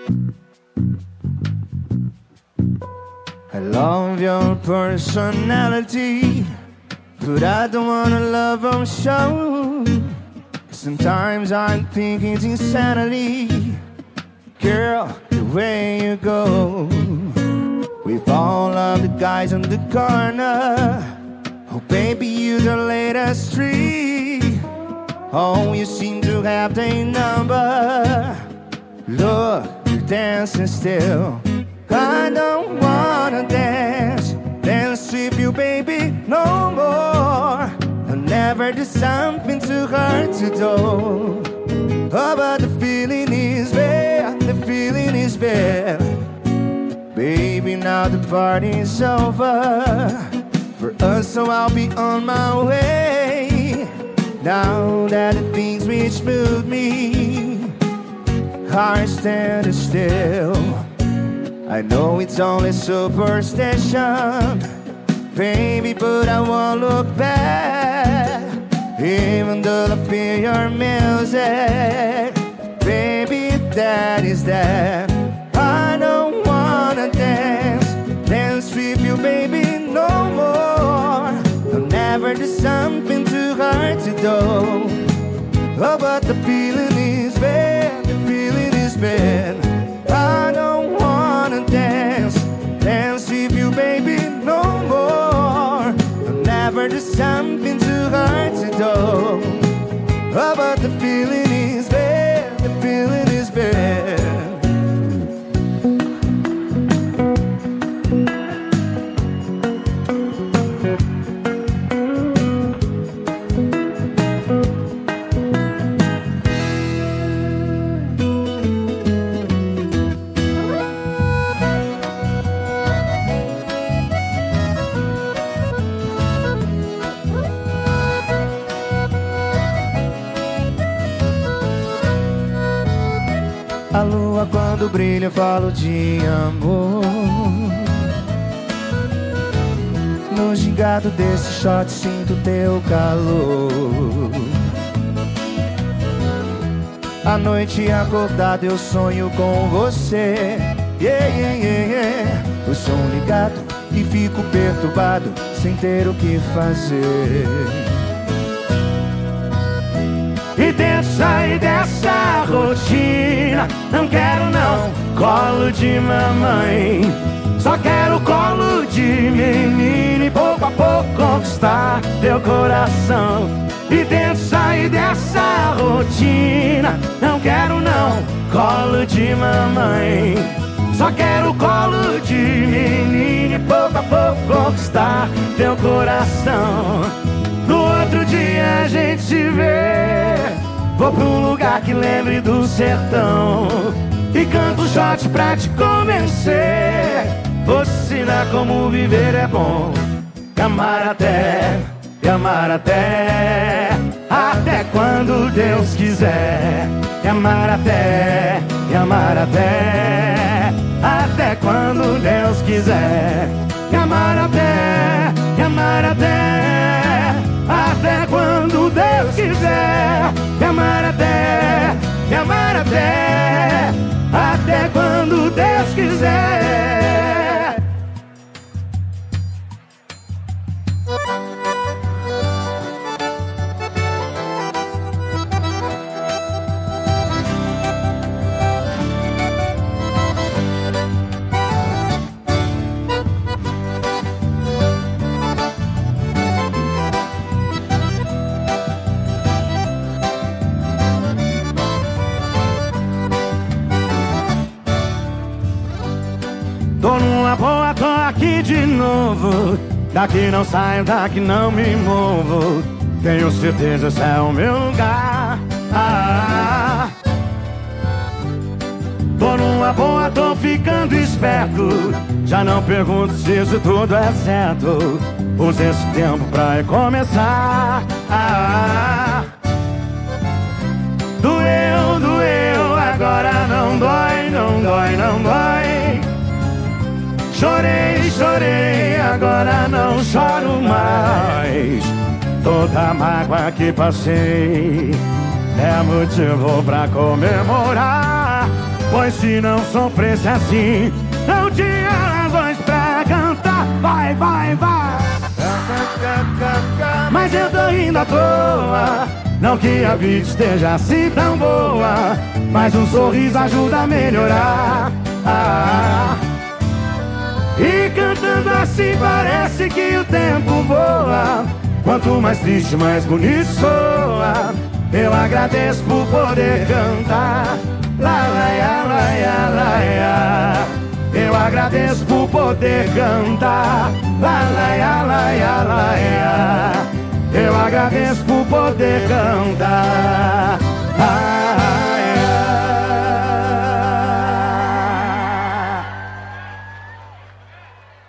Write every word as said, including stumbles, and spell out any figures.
I love your personality, but I don't wanna love on show. Sometimes I'm thinking it's insanity, girl, the way you go. With all of the guys on the corner, oh baby, you're the latest street. Oh, you seem to have the number. Look, you're dancing still. I don't wanna dance, dance with you, baby, no more. I'll never do something too hard to do. Oh, but the feeling is bad, the feeling is bad. Baby, now the party's over for us, so I'll be on my way. Now that the things which moved me are standing still. I know it's only superstition, baby, but I won't look back. Even though I feel your music, baby, that is that. I don't wanna dance, dance with you, baby, no more. I'll never do something too hard to do. Oh, but the feeling is bad, the feeling is bad. I don't wanna dance, dance with you, baby, no more. I'll never do something too hard to do. Oh, but the feeling is bad, the feeling is bad. A lua quando brilha eu falo de amor. No gingado desse shot sinto teu calor. À noite acordado eu sonho com você. Yeah, yeah, yeah, yeah. O som ligado e fico perturbado sem ter o que fazer. E tento sair dessa rotina. Não quero não colo de mamãe, só quero colo de menino. E pouco a pouco conquistar teu coração. E tento sair dessa rotina. Não quero não colo de mamãe, só quero colo de menino. E pouco a pouco conquistar teu coração. No outro dia a gente se vê. Vou pra um lugar que lembre do sertão e canto um shot pra te convencer. Vou te ensinar como viver é bom. E amar até, e amar até, até quando Deus quiser. E amar até, e amar até, até quando Deus quiser. E amar até, e amar até, até quando Deus quiser. E amar até, e amar até, até quando Deus quiser. Tô numa boa, tô aqui de novo. Daqui não saio, daqui não me movo. Tenho certeza esse é o meu lugar. Ah, tô numa boa, tô ficando esperto. Já não pergunto se isso tudo é certo. Use esse tempo pra recomeçar. Ah, doeu, doeu, agora não dói, não dói, não dói. Chorei, chorei, agora não choro mais. Toda a mágoa que passei é motivo pra comemorar. Pois se não sofresse assim, não tinha razões pra cantar. Vai, vai, vai. Mas eu tô rindo à toa. Não que a vida esteja assim tão boa, mas um sorriso ajuda a melhorar. ah. E cantando assim parece que o tempo voa. Quanto mais triste, mais bonito soa. Eu agradeço por poder cantar. Lá, lá, lá, lá, lá, lá. Eu agradeço por poder cantar. Lá, lá, lá, lá, lá, lá. Eu agradeço por poder cantar.